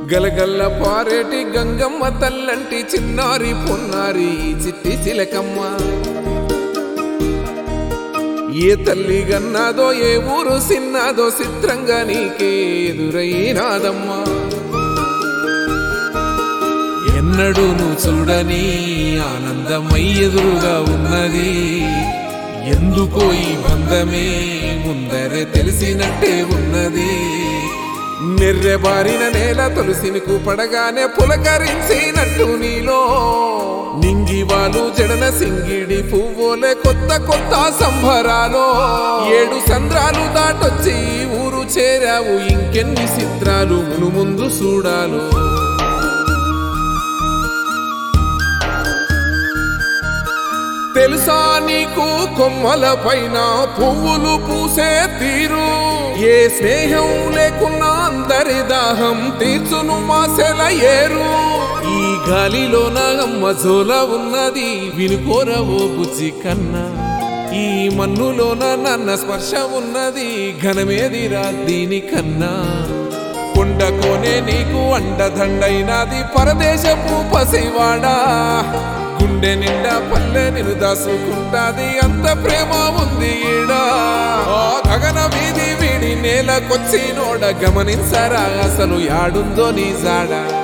గలగల్ల పారేటి గంగమ్మ తల్లంటి చిన్నారి పొన్నారి చిట్టి చిలకమ్మ ఏ తల్లి గన్నాదో ఏ ఊరు సిన్నాదో చిత్రంగా నీకే ఎదురైనాదమ్మా ఎన్నడూ నువ్వు చూడని ఆనందమై ఎదురుగా ఉన్నది ఎందుకో ఈ బంధమే ముందరే తెలిసినట్టే ఉన్నది నిర్రెబారిన నేల తులసిని కూపడగానే పులకరించినట్టు నీలో నింగివాలు జడన సింగిడి పువ్వులే కొత్త కొత్త సంభరాలో 7 సంద్రాలు దాటొచ్చి ఊరు చేరావు ఇంకెన్ని చిత్రాలు మును ముందు చూడాలో తెలుసా నీకు కొమ్మల పైన పువ్వులు పూసే తీరు ఏ స్నేహం లేకున్నా అందరి దాహం తీర్చును మాసెల ఏరు ఈ గాలిలోన అమ్మ జోల ఉన్నది వినుకోరవో బుజ్జి కన్నా ఈ మన్నులోన నన్న స్పర్శ ఉన్నది ఘనమేదిరా దీనికన్నా కొండకోనే నీకు అండదండైనది పరదేశపు పసివాడా గుండె నిండా పల్లె నిన్ను దాసుకుంటాది అంత ప్రేమ ఉంది ఈడా గగన వీధి వీడి నేలకొచ్చి నోడ గమనించరా అసలు యాడుందో నీ జాడా